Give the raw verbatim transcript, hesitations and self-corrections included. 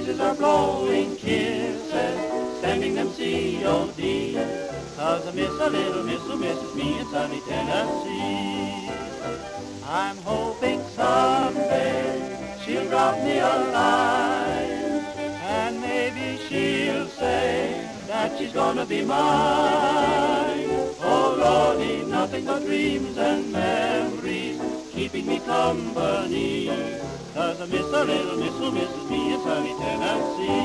breezes are blowing kisses, sending them C O D. Cause I miss a little miss who misses me in sunny Tennessee. I'm hoping someday she'll drop me a line, and maybe she'll say that she's gonna be mine. Oh Lordy, nothing but dreams and memories keeping me company. Cause I miss a little miss who misses me in sunny Tennessee.